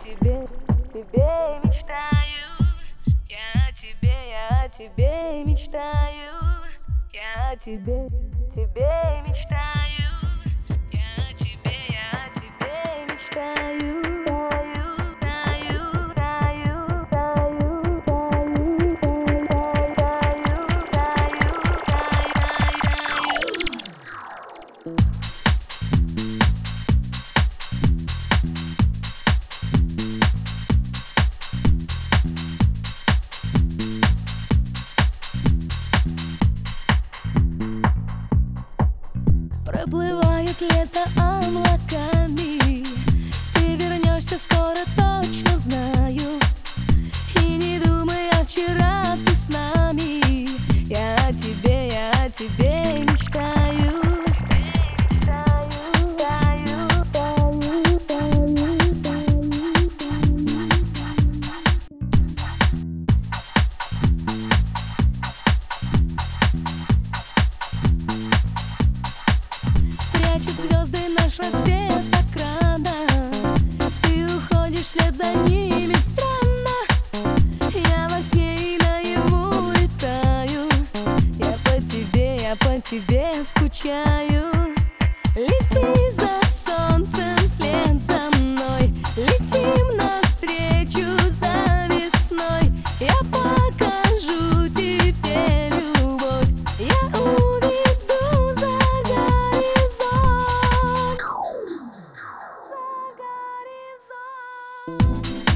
тебе мечтаю. Я о тебе мечтаю. Я о тебе мечтаю. Я о тебе мечтаю. Проплывает лето облаками. Ты вернешься скоро, точно знаю. И не думай, а вчера ты с нами. Я о тебе мечтаю. Прячет звезды наш рассвет так рано. Ты уходишь вслед за ними странно. Я во сне и наяву летаю. Я по тебе скучаю. Лети за солнцем вслед за мной. Летим навстречу за весной. Я покажу тебе любовь. Я уведу за горизонт. За горизонт.